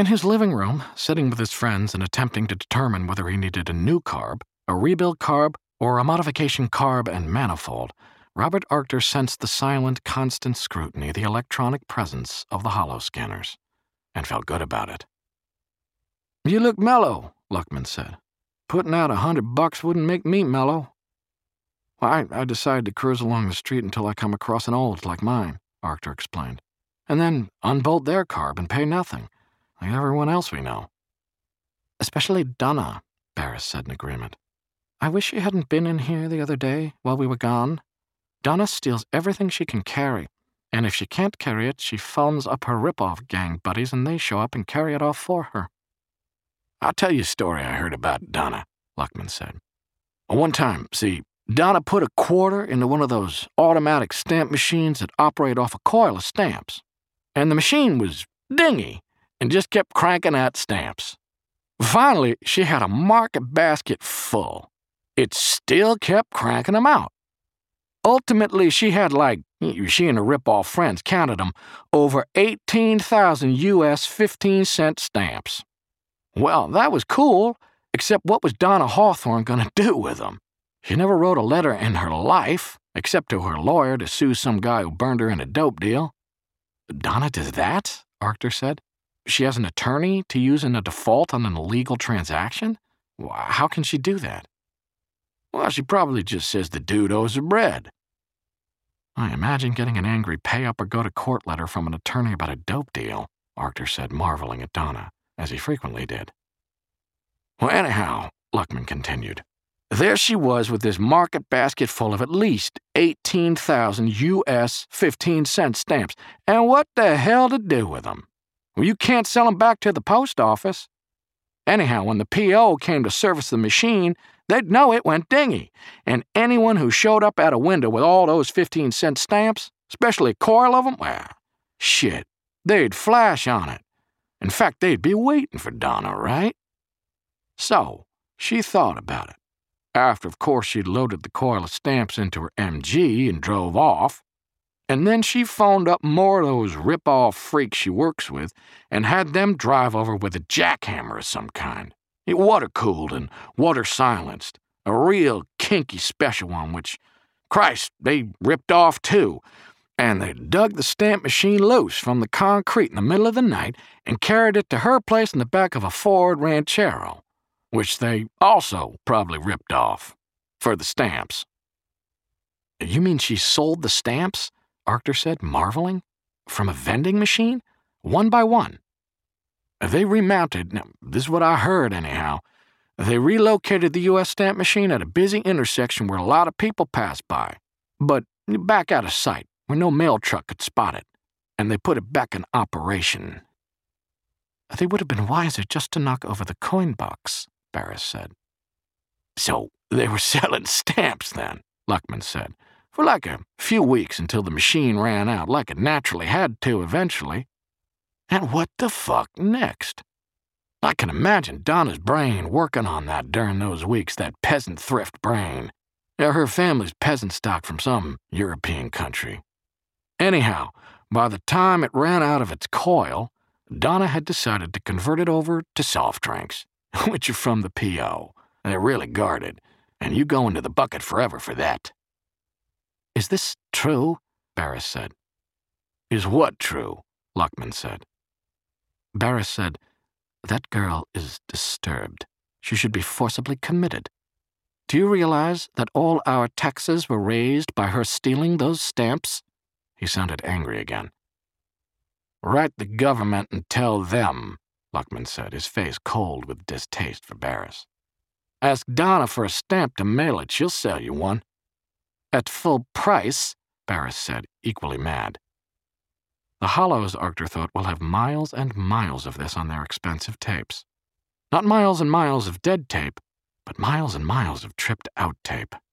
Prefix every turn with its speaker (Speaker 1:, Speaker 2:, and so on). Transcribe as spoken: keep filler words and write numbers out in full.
Speaker 1: In his living room, sitting with his friends and attempting to determine whether he needed a new carb, a rebuild carb, or a modification carb and manifold, Robert Arctor sensed the silent, constant scrutiny, the electronic presence of the hollow scanners, and felt good about it. "You look mellow," Luckman said. "Putting out a hundred bucks wouldn't make me mellow." "Well, I, I decided to cruise along the street until I come across an old like mine," Arctor explained, "and then unbolt their carb and pay nothing, like everyone else we know." "Especially Donna," Barris said in agreement. "I wish she hadn't been in here the other day while we were gone. Donna steals everything she can carry, and if she can't carry it, she phones up her rip-off gang buddies and they show up and carry it off for her." "I'll tell you a story I heard about Donna," Luckman said. "One time, see, Donna put a quarter into one of those automatic stamp machines that operate off a coil of stamps, and the machine was dingy and just kept cranking out stamps. Finally, she had a market basket full. It still kept cranking them out. Ultimately, she had like, she and her rip-off friends counted them, over eighteen thousand U S fifteen-cent stamps. Well, that was cool, except what was Donna Hawthorne going to do with them? She never wrote a letter in her life, except to her lawyer to sue some guy who burned her in a dope deal." "Donna does that?" Arctor said. "She has an attorney to use in a default on an illegal transaction? How can she do that?" "Well, she probably just says the dude owes her bread." "I imagine getting an angry pay-up or go-to-court letter from an attorney about a dope deal," Arctor said, marveling at Donna, as he frequently did. "Well, anyhow," Luckman continued, "there she was with this market basket full of at least eighteen thousand U S fifteen-cent stamps, and what the hell to do with them? Well, you can't sell them back to the post office. Anyhow, when the P O came to service the machine, they'd know it went dingy, and anyone who showed up at a window with all those fifteen-cent stamps, especially a coil of them, well, shit, they'd flash on it. In fact, they'd be waiting for Donna, right? So, she thought about it. After, of course, she'd loaded the coil of stamps into her M G and drove off, and then she phoned up more of those rip-off freaks she works with and had them drive over with a jackhammer of some kind. It water-cooled and water-silenced, a real kinky special one, which, Christ, they ripped off too, and they dug the stamp machine loose from the concrete in the middle of the night and carried it to her place in the back of a Ford Ranchero, which they also probably ripped off, for the stamps." "You mean she sold the stamps?" Arctor said, marveling. "From a vending machine? One by one?" "They remounted, now, this is what I heard anyhow, they relocated the U S stamp machine at a busy intersection where a lot of people passed by, but back out of sight, where no mail truck could spot it, and they put it back in operation." "They would have been wiser just to knock over the coin box," Barris said. "So they were selling stamps then," Luckman said, "for like a few weeks until the machine ran out, like it naturally had to eventually. And what the fuck next? I can imagine Donna's brain working on that during those weeks, that peasant thrift brain. Her family's peasant stock from some European country. Anyhow, by the time it ran out of its coil, Donna had decided to convert it over to soft drinks, which are from the P O. They're really guarded, and you go into the bucket forever for that." "Is this true?" Barris said. "Is what true?" Luckman said. Barris said, "That girl is disturbed. She should be forcibly committed. Do you realize that all our taxes were raised by her stealing those stamps?" He sounded angry again. "Write the government and tell them," Luckman said, his face cold with distaste for Barris. "Ask Donna for a stamp to mail it. She'll sell you one." "At full price," Barris said, equally mad. The Hollows, Arctor thought, will have miles and miles of this on their expensive tapes. Not miles and miles of dead tape, but miles and miles of tripped-out tape.